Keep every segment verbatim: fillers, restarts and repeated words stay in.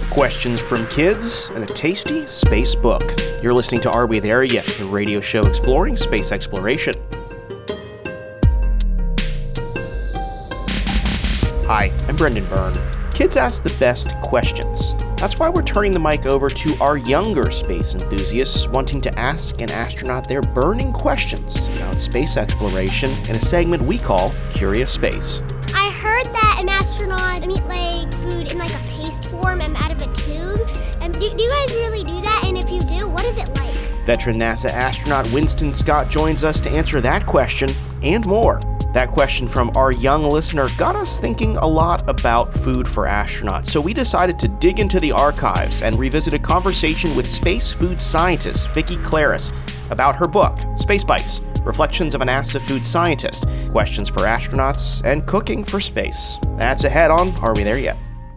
Questions from kids and a tasty space book. You're listening to Are We There Yet? The radio show exploring space exploration. Hi, I'm Brendan Byrne. Kids ask the best questions. That's why we're turning the mic over to our younger space enthusiasts wanting to ask an astronaut their burning questions about space exploration in a segment we call Curious Space. I heard that an astronaut eat like food in like a paste form and out of a tube. Um, do, do you guys really do that? And if you do, what is it like? Veteran NASA astronaut Winston Scott joins us to answer that question and more. That question from our young listener got us thinking a lot about food for astronauts, so we decided to dig into the archives and revisit a conversation with space food scientist Vicki Claris about her book, Space Bites: Reflections of a NASA Food Scientist, Questions for Astronauts, and Cooking for Space. That's ahead on Are We There Yet?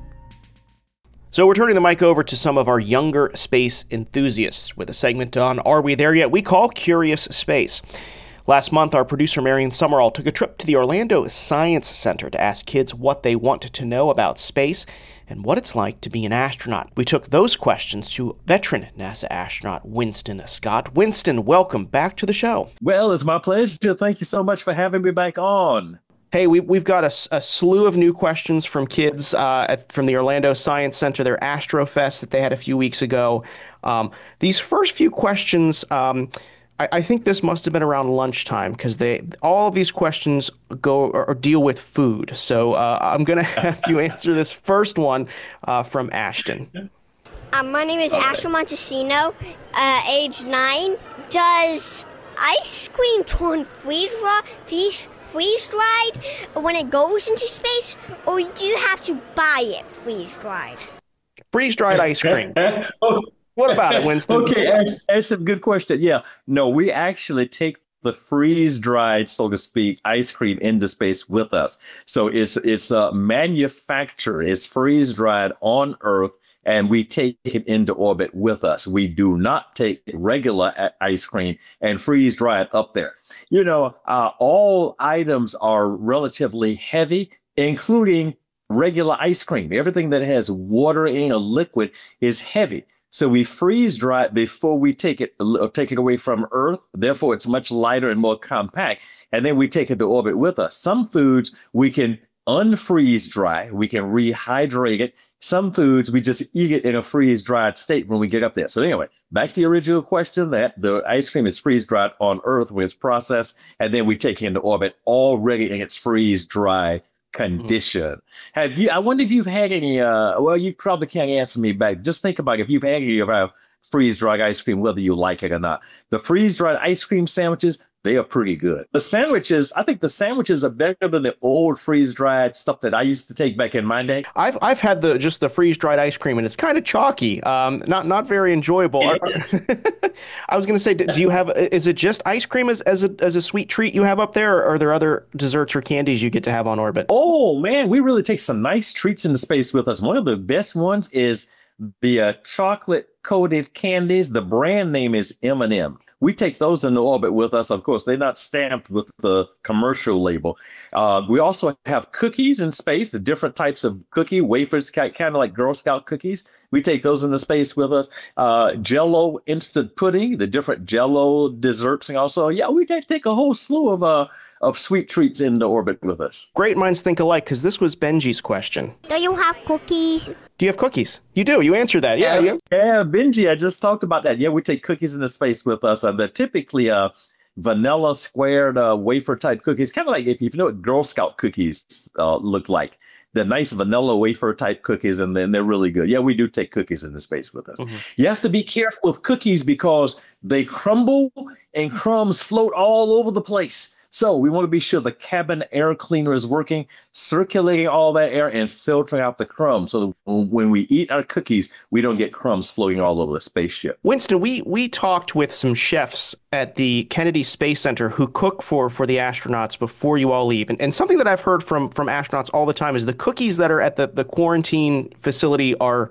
So we're turning the mic over to some of our younger space enthusiasts with a segment on Are We There Yet? We call Curious Space. Last month, our producer Marion Summerall took a trip to the Orlando Science Center to ask kids what they want to know about space and what it's like to be an astronaut. We took those questions to veteran NASA astronaut Winston Scott. Winston, welcome back to the show. Well, it's my pleasure. Thank you so much for having me back on. Hey, we, we've got a, a slew of new questions from kids uh, at, from the Orlando Science Center, their Astrofest that they had a few weeks ago. Um, these first few questions... Um, I think this must have been around lunchtime because they all of these questions go or, or deal with food. So uh, I'm going to have you answer this first one uh, from Ashton. Um, my name is okay. Ashton Montesino, uh, age nine. Does ice cream turn freeze freeze freeze dried when it goes into space, or do you have to buy it freeze dried? Freeze dried ice cream. What about it, Winston? Okay, that's a good question. Yeah, no, we actually take the freeze-dried, so to speak, ice cream into space with us. So it's it's uh, manufactured, it's freeze-dried on Earth, and we take it into orbit with us. We do not take regular ice cream and freeze-dry it up there. You know, uh, all items are relatively heavy, including regular ice cream. Everything that has water in a liquid is heavy. So we freeze dry it before we take it or take it away from Earth. Therefore, it's much lighter and more compact. And then we take it to orbit with us. Some foods we can unfreeze dry. We can rehydrate it. Some foods we just eat it in a freeze dried state when we get up there. So anyway, back to the original question, that the ice cream is freeze dried on Earth when it's processed, and then we take it into orbit already in its freeze dry condition. Mm-hmm. Have you, I wonder if you've had any, uh, well, you probably can't answer me back. Just think about if you've had any of our freeze-dried ice cream, whether you like it or not. The freeze-dried ice cream sandwiches, they are pretty good. The sandwiches, I think the sandwiches are better than the old freeze-dried stuff that I used to take back in my day. I've I've had the just the freeze-dried ice cream, and it's kind of chalky, um, not not very enjoyable. I was going to say, do you have? Is it just ice cream as as a as a sweet treat you have up there, or are there other desserts or candies you get to have on orbit? Oh man, we really take some nice treats into space with us. One of the best ones is the uh, chocolate-coated candies. The brand name is M and M. We take those into orbit with us. Of course, they're not stamped with the commercial label. Uh, we also have cookies in space, the different types of cookie wafers, kind of like Girl Scout cookies. We take those into space with us. Uh, Jell-O instant pudding, the different Jell-O desserts, and also, yeah, we take a whole slew of uh, of sweet treats into orbit with us. Great minds think alike, because this was Benji's question. Do you have cookies? Do you have cookies? You do. You answered that. Yeah. Yeah, yeah, Benji, I just talked about that. Yeah, we take cookies into space with us. Uh, they're typically uh, vanilla squared uh, wafer type cookies, kind of like if you know what Girl Scout cookies uh, look like. They're nice vanilla wafer type cookies, and then they're really good. Yeah, we do take cookies into space with us. Mm-hmm. You have to be careful with cookies because they crumble and crumbs float all over the place. So we want to be sure the cabin air cleaner is working, circulating all that air and filtering out the crumbs. So that when we eat our cookies, we don't get crumbs floating all over the spaceship. Winston, we we talked with some chefs at the Kennedy Space Center who cook for, for the astronauts before you all leave. And, and something that I've heard from, from astronauts all the time is the cookies that are at the, the quarantine facility are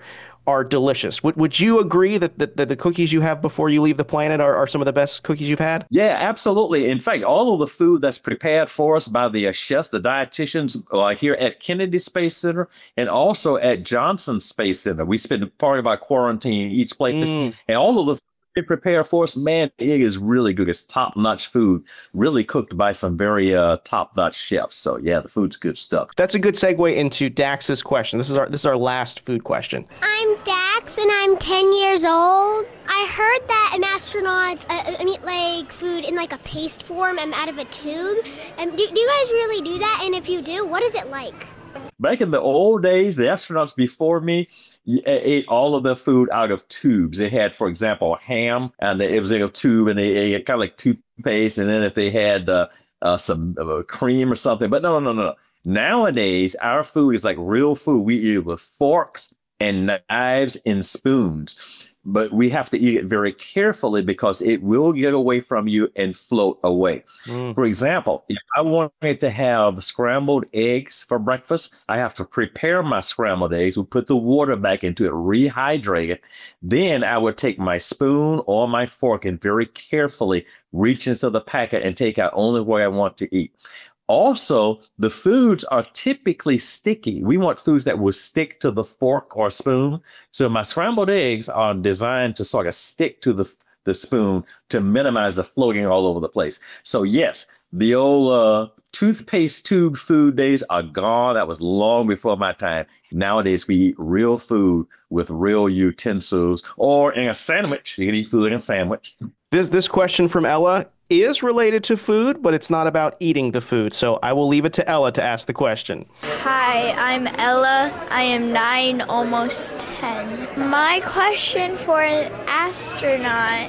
are delicious. Would, would you agree that, that, that the cookies you have before you leave the planet are, are some of the best cookies you've had? Yeah, absolutely. In fact, all of the food that's prepared for us by the uh, chefs, the dietitians uh, here at Kennedy Space Center and also at Johnson Space Center. We spend part of our quarantine each place, Mm. and all of the they prepare for us, man, it is really good. It's top-notch food, really cooked by some very uh, top-notch chefs. So yeah, the food's good stuff. That's a good segue into Dax's question. This is our this is our last food question. I'm Dax and I'm ten years old. I heard that um, astronauts uh, uh, eat like food in like a paste form and out of a tube. Um, do, do you guys really do that? And if you do, what is it like? Back in the old days, the astronauts before me y- ate all of their food out of tubes. They had, for example, ham, and they, it was in a tube, and they ate kind of like toothpaste. And then if they had uh, uh, some uh, cream or something, but no, no, no, no. Nowadays, our food is like real food. We eat it with forks and knives and spoons. But we have to eat it very carefully because it will get away from you and float away. Mm. For example, if I wanted to have scrambled eggs for breakfast, I have to prepare my scrambled eggs. We put the water back into it, rehydrate it. Then I would take my spoon or my fork and very carefully reach into the packet and take out only what I want to eat. Also, the foods are typically sticky. We want foods that will stick to the fork or spoon. So my scrambled eggs are designed to sort of stick to the, the spoon to minimize the floating all over the place. So yes, the old uh, toothpaste tube food days are gone. That was long before my time. Nowadays, we eat real food with real utensils, or in a sandwich. You can eat food in a sandwich. This this question from Ella is related to food, but it's not about eating the food. So I will leave it to Ella to ask the question. Hi, I'm Ella. I am nine, almost ten. My question for an astronaut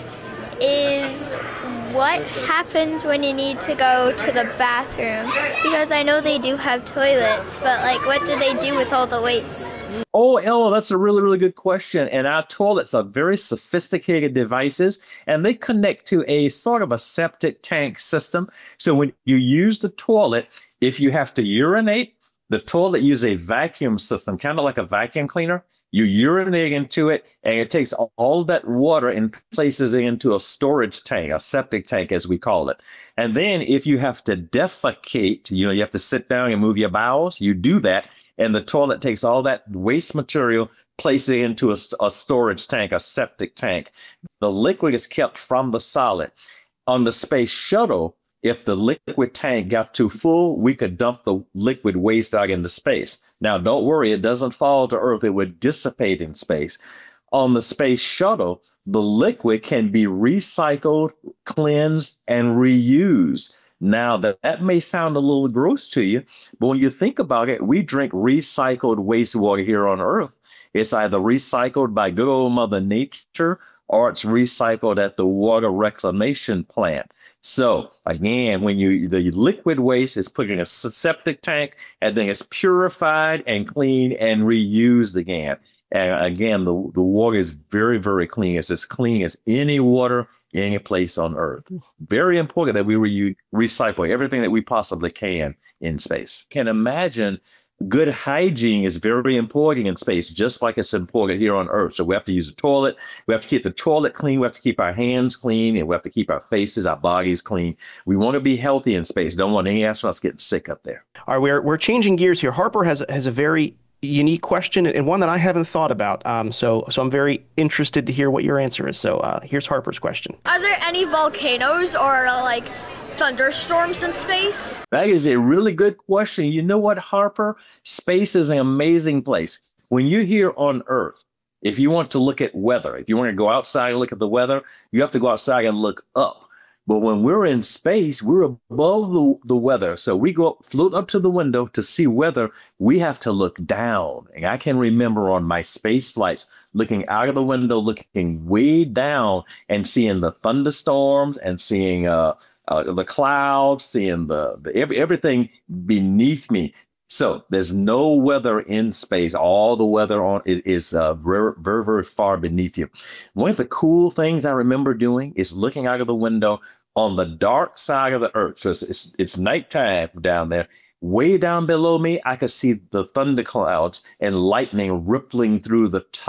is, what happens when you need to go to the bathroom? Because I know they do have toilets, but like, what do they do with all the waste? Oh, Ella, that's a really, really good question. And our toilets are very sophisticated devices, and they connect to a sort of a septic tank system. So when you use the toilet, if you have to urinate, the toilet uses a vacuum system, kind of like a vacuum cleaner. You urinate into it, and it takes all that water and places it into a storage tank, a septic tank, as we call it. And then if you have to defecate, you know, you have to sit down and move your bowels, you do that. And the toilet takes all that waste material, places it into a, a storage tank, a septic tank. The liquid is kept from the solid. On the space shuttle, if the liquid tank got too full, we could dump the liquid waste out into space. Now, don't worry, it doesn't fall to Earth. It would dissipate in space. On the space shuttle, the liquid can be recycled, cleansed, and reused. Now, that, that may sound a little gross to you, but when you think about it, we drink recycled wastewater here on Earth. It's either recycled by good old Mother Nature, or it's recycled at the water reclamation plant. So again, when you the liquid waste is put in a septic tank, and then it's purified and cleaned and reused again. And again, the, the water is very, very clean. It's as clean as any water any place on Earth. Very important that we re- recycle everything that we possibly can in space. Can imagine good hygiene is very important in space, just like it's important here on Earth. So we have to use the toilet. We have to keep the toilet clean. We have to keep our hands clean, and we have to keep our faces, our bodies clean. We want to be healthy in space. Don't want any astronauts getting sick up there. All right, we're we're changing gears here. Harper has has a very unique question, and one that I haven't thought about. Um, so so I'm very interested to hear what your answer is. So uh, here's Harper's question. Are there any volcanoes or like thunderstorms in space? That is a really good question. You know what, Harper? Space is an amazing place. When you're here on Earth, if you want to look at weather, if you want to go outside and look at the weather, you have to go outside and look up. But when we're in space, we're above the, the weather. So we go up, float up to the window to see weather. We have to look down. And I can remember on my space flights, looking out of the window, looking way down and seeing the thunderstorms and seeing uh, uh, the clouds, seeing the, the every, everything beneath me. So there's no weather in space. All the weather on is, is uh, very, very, very far beneath you. One of the cool things I remember doing is looking out of the window on the dark side of the Earth. So it's, it's, it's nighttime down there. Way down below me, I could see the thunderclouds and lightning rippling through the top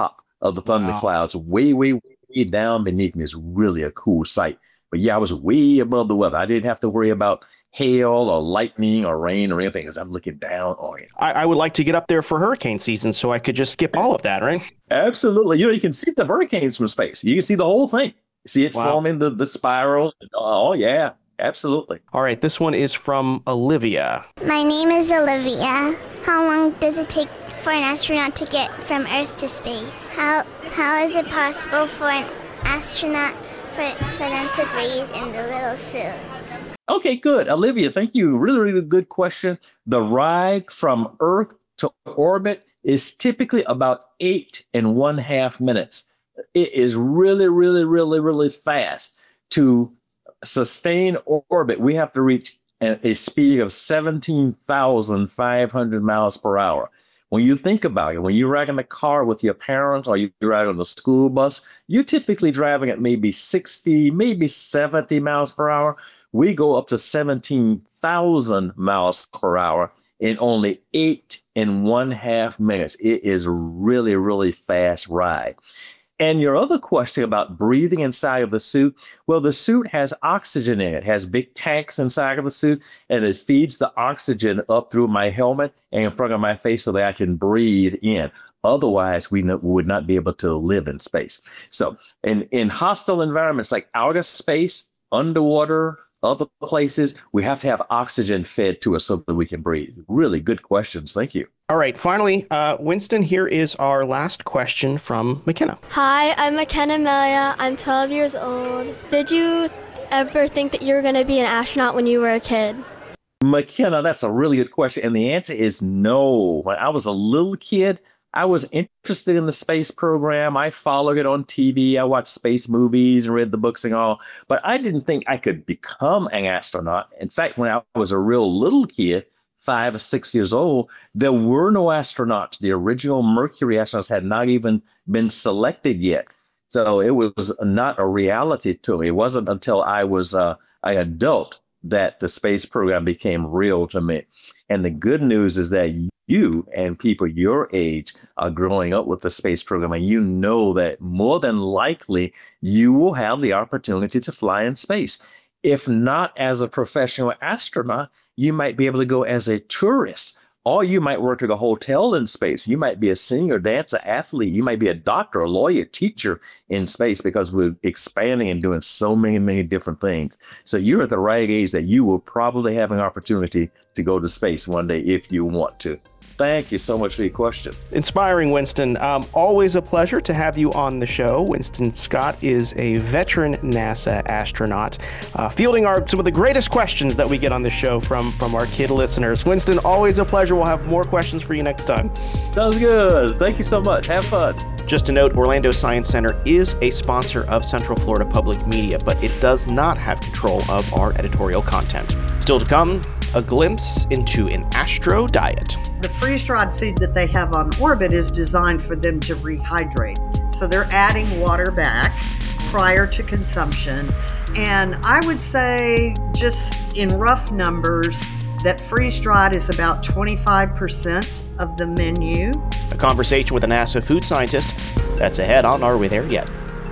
of the thunder Wow. clouds way, way, way down beneath me. Is really a cool sight. But yeah, I was way above the weather. I didn't have to worry about hail or lightning or rain or anything as I'm looking down on it. I, I would like to get up there for hurricane season so I could just skip all of that, right? Absolutely. You know, you can see the hurricanes from space. You can see the whole thing. You see it Wow. forming the, the spiral. Oh, yeah, absolutely. All right, this one is from Olivia. My name is Olivia. How long does it take for an astronaut to get from Earth to space? How how is it possible for an astronaut for, for them to breathe in the little suit? Okay, good. Olivia, thank you. Really, really good question. The ride from Earth to orbit is typically about eight and one half minutes. It is really, really, really, really fast. To sustain orbit, we have to reach a, a speed of seventeen thousand five hundred miles per hour. When you think about it, when you're riding the car with your parents or you're riding on the school bus, you're typically driving at maybe sixty, maybe seventy miles per hour. We go up to seventeen thousand miles per hour in only eight and one half minutes. It is really, really fast ride. And your other question about breathing inside of the suit, well, the suit has oxygen in it. It has big tanks inside of the suit, and it feeds the oxygen up through my helmet and in front of my face so that I can breathe in. Otherwise, we no, would not be able to live in space. So in, in hostile environments like outer space, underwater, other places, we have to have oxygen fed to us so that we can breathe. Really good questions. Thank you. All right, finally, uh, Winston, here is our last question from McKenna. Hi, I'm McKenna Melia. I'm twelve years old. Did you ever think that you were going to be an astronaut when you were a kid? McKenna, that's a really good question. And the answer is no. When I was a little kid, I was interested in the space program. I followed it on T V. I watched space movies and read the books and all. But I didn't think I could become an astronaut. In fact, when I was a real little kid, five or six years old, there were no astronauts. The original Mercury astronauts had not even been selected yet. So it was not a reality to me. It wasn't until I was uh, an adult that the space program became real to me. And the good news is that you and people your age are growing up with the space program, and you know that more than likely you will have the opportunity to fly in space. If not as a professional astronaut, you might be able to go as a tourist, or you might work at a hotel in space. You might be a singer, dancer, athlete. You might be a doctor, a lawyer, teacher in space, because we're expanding and doing so many, many different things. So you're at the right age that you will probably have an opportunity to go to space one day if you want to. Thank you so much for your question. Inspiring, Winston. Um, always a pleasure to have you on the show. Winston Scott is a veteran NASA astronaut, uh, fielding our some of the greatest questions that we get on the show from, from our kid listeners. Winston, always a pleasure. We'll have more questions for you next time. Sounds good. Thank you so much. Have fun. Just a note, Orlando Science Center is a sponsor of Central Florida Public Media, but it does not have control of our editorial content. Still to come, a glimpse into an astro diet. The freeze-dried food that they have on orbit is designed for them to rehydrate. So they're adding water back prior to consumption. And I would say, just in rough numbers, that freeze-dried is about twenty-five percent of the menu. A conversation with a NASA food scientist. That's ahead on Are We There Yet?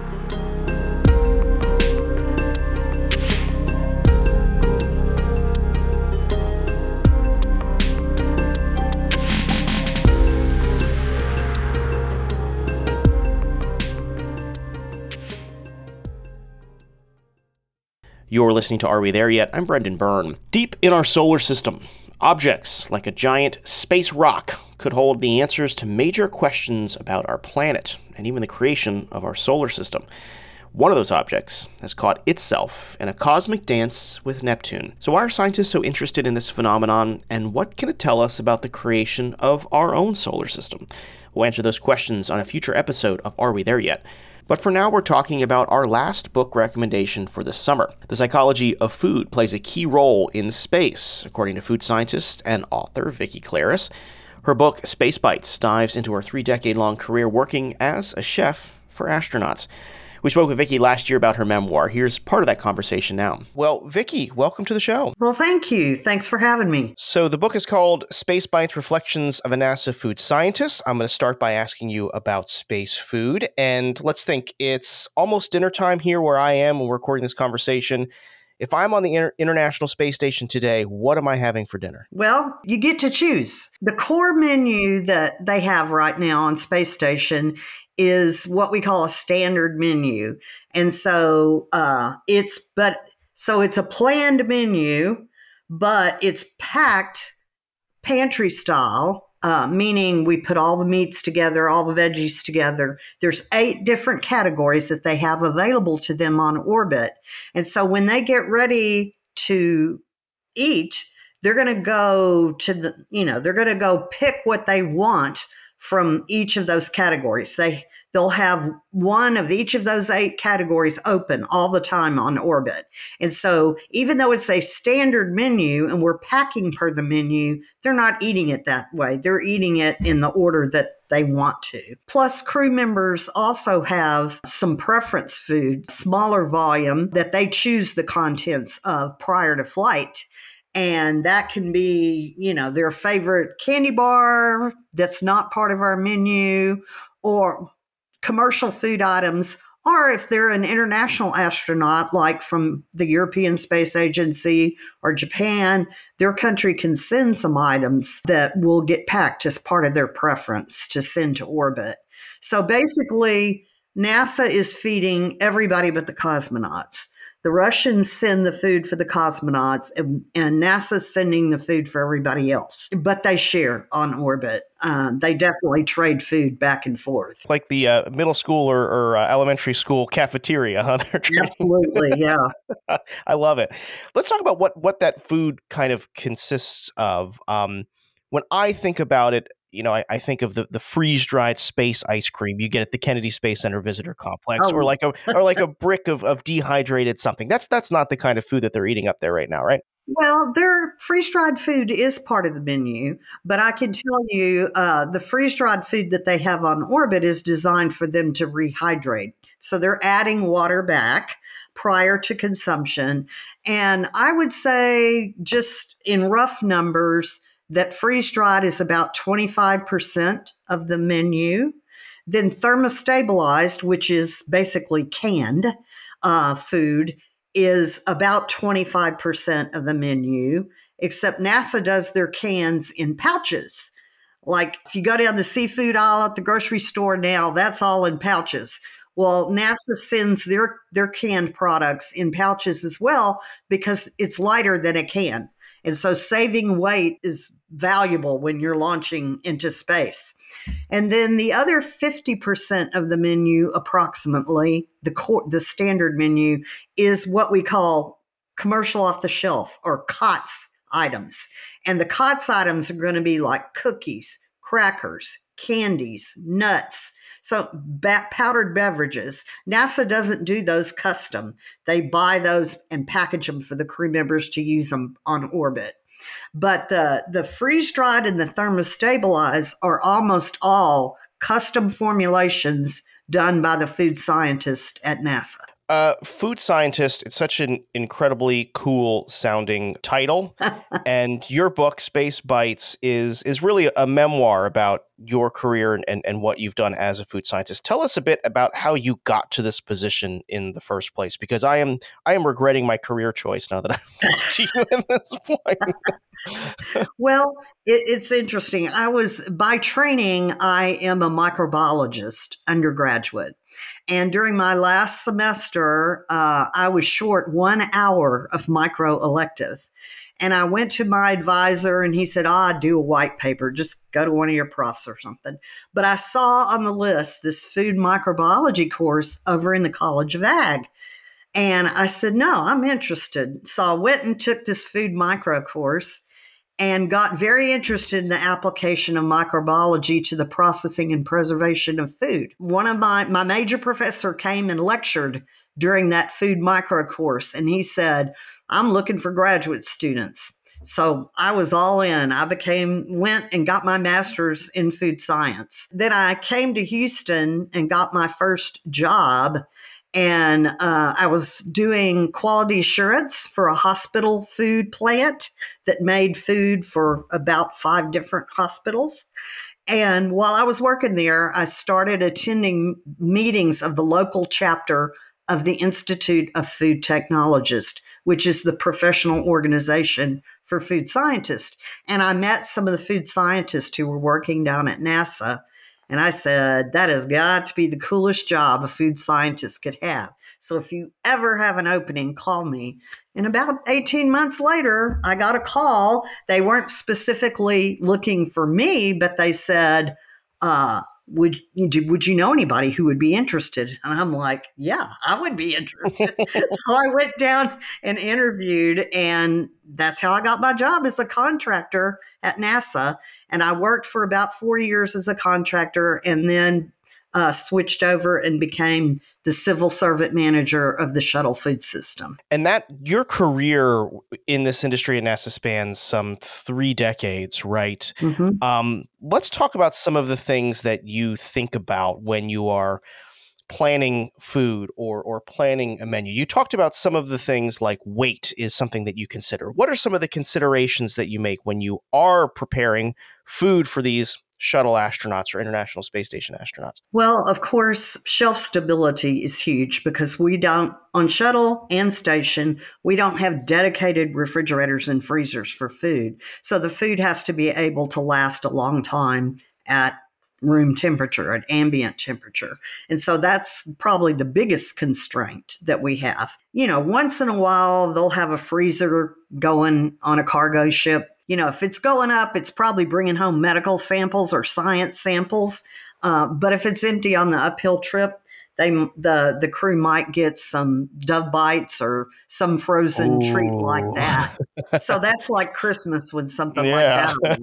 You're listening to Are We There Yet? I'm Brendan Byrne. Deep in our solar system, objects like a giant space rock could hold the answers to major questions about our planet and even the creation of our solar system. One of those objects has caught itself in a cosmic dance with Neptune. So why are scientists so interested in this phenomenon, and what can it tell us about the creation of our own solar system? We'll answer those questions on a future episode of Are We There Yet? But for now, we're talking about our last book recommendation for the summer. The psychology of food plays a key role in space, according to food scientist and author Vicki Claris. Her book, Space Bites, dives into her three-decade-long career working as a chef for astronauts. We spoke with Vicki last year about her memoir. Here's part of that conversation now. Well, Vicki, welcome to the show. Well, thank you. Thanks for having me. So the book is called Space Bites: Reflections of a NASA Food Scientist. I'm going to start by asking you about space food. And let's think, it's almost dinner time here where I am when we're recording this conversation. If I'm on the Inter- International Space Station today, what am I having for dinner? Well, you get to choose. The core menu that they have right now on Space Station is what we call a standard menu. And so uh, it's, but, so it's a planned menu, but it's packed pantry style, uh, meaning we put all the meats together, all the veggies together. There's eight different categories that they have available to them on orbit. And so when they get ready to eat, they're going to go to the, you know, they're going to go pick what they want from each of those categories. They, they'll have one of each of those eight categories open all the time on orbit. And so even though it's a standard menu and we're packing per the menu, they're not eating it that way. They're eating it in the order that they want to. Plus, crew members also have some preference food, smaller volume that they choose the contents of prior to flight. And that can be, you know, their favorite candy bar that's not part of our menu, or commercial food items, or if they're an international astronaut, like from the European Space Agency or Japan, their country can send some items that will get packed as part of their preference to send to orbit. So basically, NASA is feeding everybody but the cosmonauts. The Russians send the food for the cosmonauts, and, and NASA's sending the food for everybody else. But they share on orbit. Um, they definitely trade food back and forth. Like the uh, middle school or, or uh, elementary school cafeteria, huh? Absolutely, yeah. I love it. Let's talk about what, what that food kind of consists of. Um, when I think about it, you know, I, I think of the, the freeze-dried space ice cream you get at the Kennedy Space Center Visitor Complex, Oh. or like a or like a brick of, of dehydrated something. That's that's not the kind of food that they're eating up there right now, right? Well, their freeze-dried food is part of the menu, but I can tell you uh, the freeze-dried food that they have on orbit is designed for them to rehydrate. So they're adding water back prior to consumption. And I would say, just in rough numbers, that freeze-dried is about twenty-five percent of the menu. Then thermostabilized, which is basically canned uh, food, is about twenty-five percent of the menu, except NASA does their cans in pouches. Like if you go down the seafood aisle at the grocery store now, that's all in pouches. Well, NASA sends their, their canned products in pouches as well because it's lighter than a can. And so saving weight is valuable when you're launching into space. And then the other fifty percent of the menu, approximately, the core, the standard menu, is what we call commercial off the shelf, or C O T S items. And the C O T S items are going to be like cookies, crackers, candies, nuts, so ba- powdered beverages. NASA doesn't do those custom. They buy those and package them for the crew members to use them on orbit. But the, the freeze-dried and the thermostabilized are almost all custom formulations done by the food scientist at NASA. Uh, food scientist, it's such an incredibly cool sounding title. And your book, Space Bites, is is really a memoir about your career and, and, and what you've done as a food scientist. Tell us a bit about how you got to this position in the first place, because I am I am regretting my career choice now that I'm to you at this point. Well, it, it's interesting. I was, by training, I am a microbiologist undergraduate. And during my last semester, uh, I was short one hour of micro elective. And I went to my advisor and he said, oh, I'd do a white paper. Just go to one of your profs or something. But I saw on the list this food microbiology course over in the College of Ag. And I said, no, I'm interested. So I went and took this food micro course and got very interested in the application of microbiology to the processing and preservation of food. One of my, my major professor came and lectured during that food micro course, and he said, I'm looking for graduate students. So I was all in. I became, went and got my master's in food science. Then I came to Houston and got my first job. And uh, I was doing quality assurance for a hospital food plant that made food for about five different hospitals. And while I was working there, I started attending meetings of the local chapter of the Institute of Food Technologists, which is the professional organization for food scientists. And I met some of the food scientists who were working down at NASA. And I said, that has got to be the coolest job a food scientist could have. So if you ever have an opening, call me. And about eighteen months later, I got a call. They weren't specifically looking for me, but they said, uh, would you, would you know anybody who would be interested? And I'm like, yeah, I would be interested. So I went down and interviewed, and that's how I got my job as a contractor at NASA. And I worked for about four years as a contractor, and then uh, switched over and became the civil servant manager of the shuttle food system. And that your career in this industry at NASA spans some three decades, right? Mm-hmm. Um, let's talk about some of the things that you think about when you are planning food or or planning a menu. You talked about some of the things like weight is something that you consider. What are some of the considerations that you make when you are preparing food for these shuttle astronauts or International Space Station astronauts? Well, of course, shelf stability is huge because we don't, on shuttle and station, we don't have dedicated refrigerators and freezers for food. So the food has to be able to last a long time at room temperature, at ambient temperature. And so that's probably the biggest constraint that we have. You know, once in a while, they'll have a freezer going on a cargo ship. You know, if it's going up, it's probably bringing home medical samples or science samples. Uh, but if it's empty on the uphill trip, they the the crew might get some Dove Bites or some frozen Ooh. treat like that. So that's like Christmas with something yeah. like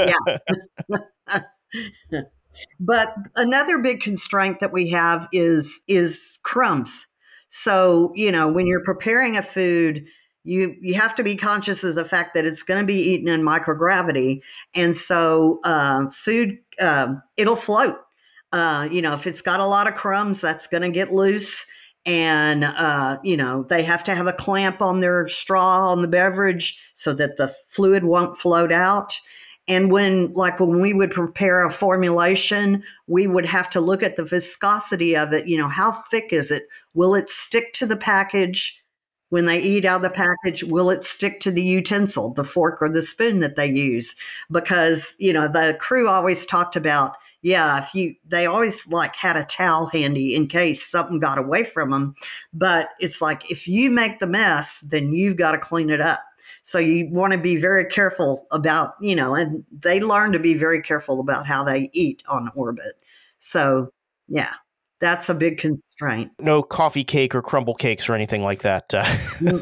that. Yeah. But another big constraint that we have is is crumbs. So, you know, when you're preparing a food, you you have to be conscious of the fact that it's going to be eaten in microgravity. And so uh, food, uh, it'll float. Uh, you know, if it's got a lot of crumbs, that's going to get loose. And, uh, you know, they have to have a clamp on their straw on the beverage so that the fluid won't float out. And when, like when we would prepare a formulation, we would have to look at the viscosity of it. You know, how thick is it? Will it stick to the package when they eat out of the package? Will it stick to the utensil, the fork or the spoon that they use? Because, you know, the crew always talked about, yeah, if you, they always like had a towel handy in case something got away from them. But it's like, if you make the mess, then you've got to clean it up. So you want to be very careful about, you know, and they learn to be very careful about how they eat on orbit. So, yeah, that's a big constraint. No coffee cake or crumble cakes or anything like that. Uh, no,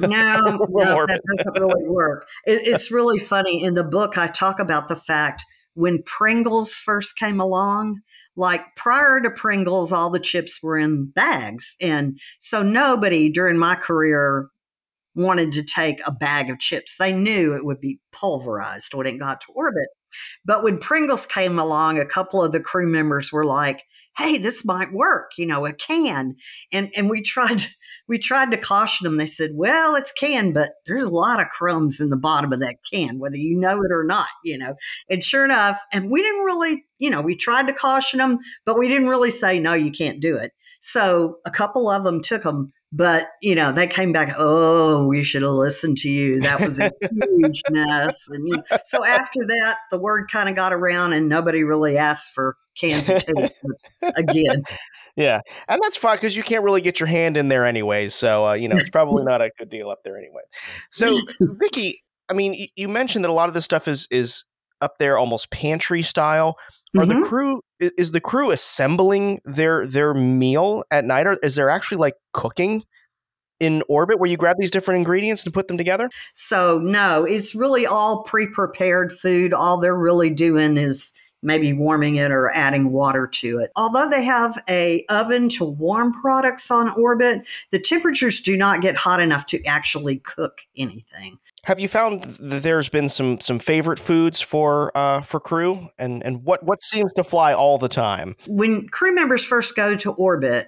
no, that doesn't really work. It, it's really funny. In the book, I talk about the fact when Pringles first came along, like prior to Pringles, all the chips were in bags. And so nobody during my career wanted to take a bag of chips. They knew it would be pulverized when it got to orbit. But when Pringles came along, a couple of the crew members were like, hey, this might work, you know, a can. And and we tried we tried to caution them. They said, well, it's can, but there's a lot of crumbs in the bottom of that can, whether you know it or not, you know. And sure enough, and we didn't really, you know, we tried to caution them, but we didn't really say, no, you can't do it. So a couple of them took them. But, you know, they came back, oh, we should have listened to you. That was a huge mess. And you know, so after that, the word kind of got around and nobody really asked for canned potato chips again. Yeah. And that's fine because you can't really get your hand in there anyway. So, uh, you know, it's probably not a good deal up there anyway. So, Vicki, I mean, you mentioned that a lot of this stuff is is up there almost pantry style. Are mm-hmm. the crew is the crew assembling their their meal at night, or is there actually like cooking in orbit where you grab these different ingredients and put them together? So no, it's really all pre-prepared food. All they're really doing is maybe warming it or adding water to it. Although they have a oven to warm products on orbit, the temperatures do not get hot enough to actually cook anything. Have you found that there's been some some favorite foods for uh, for crew, and and what what seems to fly all the time? When crew members first go to orbit,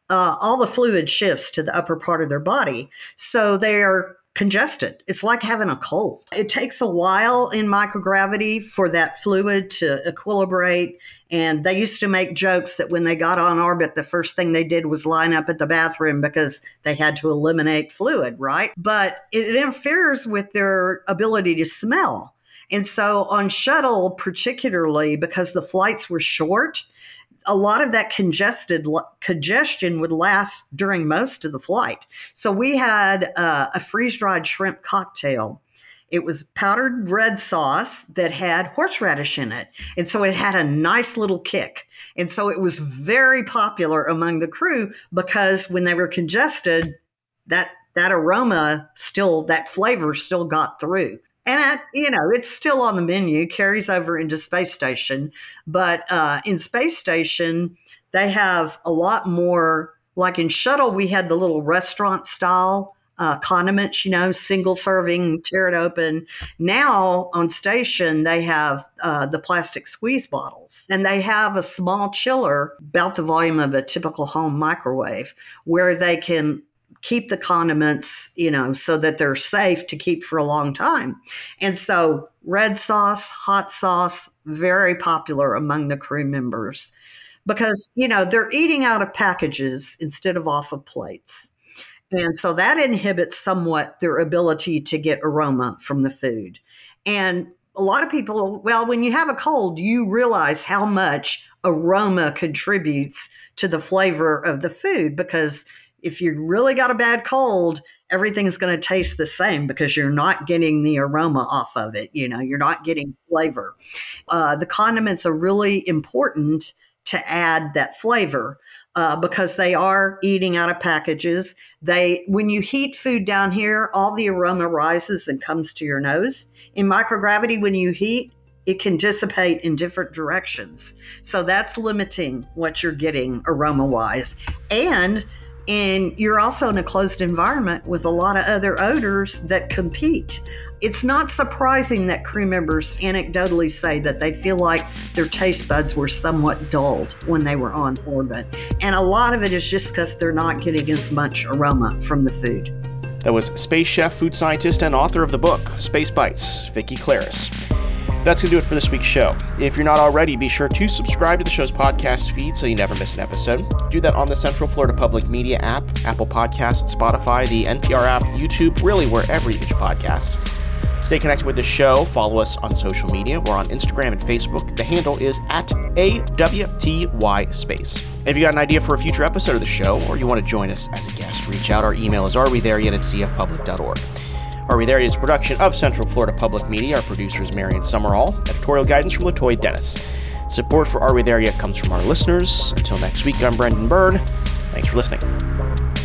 uh, all the fluid shifts to the upper part of their body. So they are congested. It's like having a cold. It takes a while in microgravity for that fluid to equilibrate. And they used to make jokes that when they got on orbit, the first thing they did was line up at the bathroom because they had to eliminate fluid, right? But it interferes with their ability to smell. And so on shuttle, particularly because the flights were short, a lot of that congested congestion would last during most of the flight. So we had uh, a freeze-dried shrimp cocktail. It was powdered red sauce that had horseradish in it. And so it had a nice little kick. And so it was very popular among the crew because when they were congested, that that aroma still, that flavor still got through. And, I, you know, it's still on the menu, carries over into Space Station. But uh, in Space Station, they have a lot more, like in Shuttle, we had the little restaurant style uh, condiments, you know, single serving, tear it open. Now on Station, they have uh, the plastic squeeze bottles. And they have a small chiller, about the volume of a typical home microwave, where they can keep the condiments, you know, so that they're safe to keep for a long time. And so red sauce, hot sauce, very popular among the crew members because, you know, they're eating out of packages instead of off of plates. And so that inhibits somewhat their ability to get aroma from the food. And a lot of people, well, when you have a cold, you realize how much aroma contributes to the flavor of the food because if you really got a bad cold, everything's going to taste the same because you're not getting the aroma off of it. You know, you're not getting flavor. Uh, the condiments are really important to add that flavor uh, because they are eating out of packages. They, when you heat food down here, all the aroma rises and comes to your nose. In microgravity, when you heat, it can dissipate in different directions. So that's limiting what you're getting aroma-wise. And And you're also in a closed environment with a lot of other odors that compete. It's not surprising that crew members anecdotally say that they feel like their taste buds were somewhat dulled when they were on orbit. And a lot of it is just because they're not getting as much aroma from the food. That was space chef, food scientist, and author of the book, Space Bites, Vicki Claris. That's going to do it for this week's show. If you're not already, be sure to subscribe to the show's podcast feed so you never miss an episode. Do that on the Central Florida Public Media app, Apple Podcasts, Spotify, the N P R app, YouTube, really wherever you get your podcasts. Stay connected with the show. Follow us on social media. We're on Instagram and Facebook. The handle is at A W T Y Space. And if you got an idea for a future episode of the show, or you want to join us as a guest, reach out. Our email is are we there yet at c f public dot org. Are We There is a production of Central Florida Public Media. Our producer is Marion Summerall. Editorial guidance from LaToya Dennis. Support for Are We There Yet comes from our listeners. Until next week, I'm Brendan Byrne. Thanks for listening.